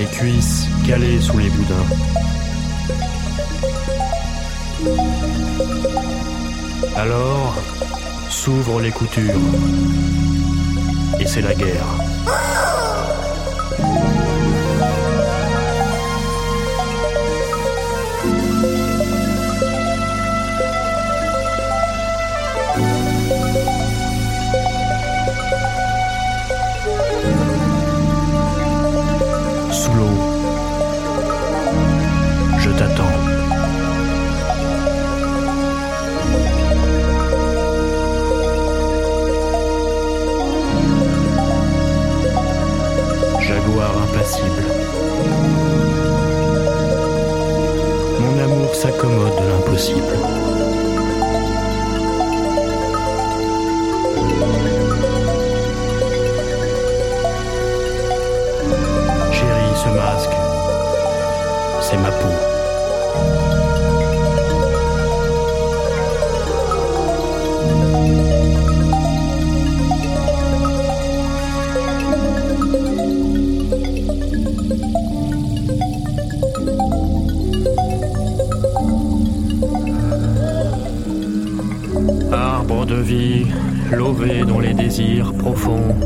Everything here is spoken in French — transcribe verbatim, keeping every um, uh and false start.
les cuisses calées sous les boudins. Alors s'ouvrent les coutures, et c'est la guerre. Sous l'eau, je t'attends. Jaguar impassible. Mon amour s'accommode de l'impossible. Chérie, ce masque, c'est ma peau. Arbre de vie, lové dans les désirs profonds.